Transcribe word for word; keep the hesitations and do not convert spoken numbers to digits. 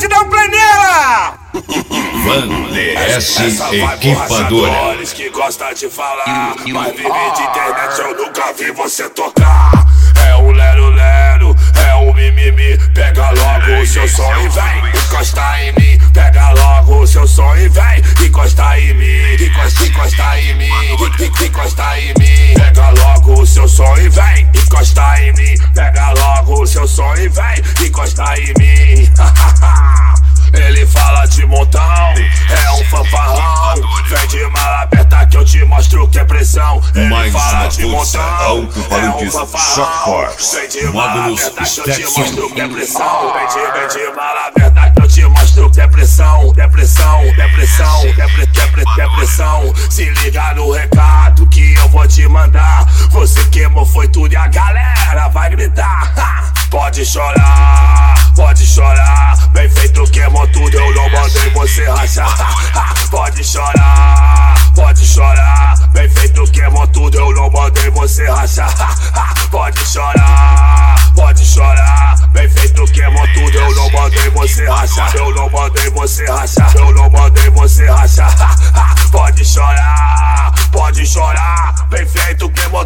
pode dar um play nela! Van D S Equipadora. Que gosta de falar, mas vive de internet, eu nunca vi você tocar. É um lero lero, é um mimimi. Pega logo o seu som e vem encosta em mim. Pega logo o seu som e vem encosta em mim. Encosta, encosta em mim, encosta em mim. Pega logo o seu som e vem encosta em mim. Pega logo o seu som e vem encosta em mim. Ele fala de montão, é um fanfarrão. Vem de mala aberta que eu te mostro que é pressão. Ele Mais fala uma de força montão, alto-falantes é um fanfarrão. Shock Force. Vem de mala Módulos aberta que eu te Stetson. mostro que é pressão. Vem de, vem de mala aberta que eu te mostro que é pressão. É pressão, é pressão, é, pre, é, pre, é pressão. Se liga no recado que eu vou te mandar. Você queimou foi tudo e a galera vai gritar. Ha! Pode chorar, pode chorar. Bem feito, queimou tudo, eu não mandei você rachar. Pode chorar, pode chorar. Bem feito, queimou tudo, eu não mandei você rachar. Pode chorar, pode chorar. Bem feito, queimou tudo, eu não mandei você rachar. Eu não mandei você rachar, eu não mandei você rachar. Pode chorar, pode chorar. Bem feito, queimou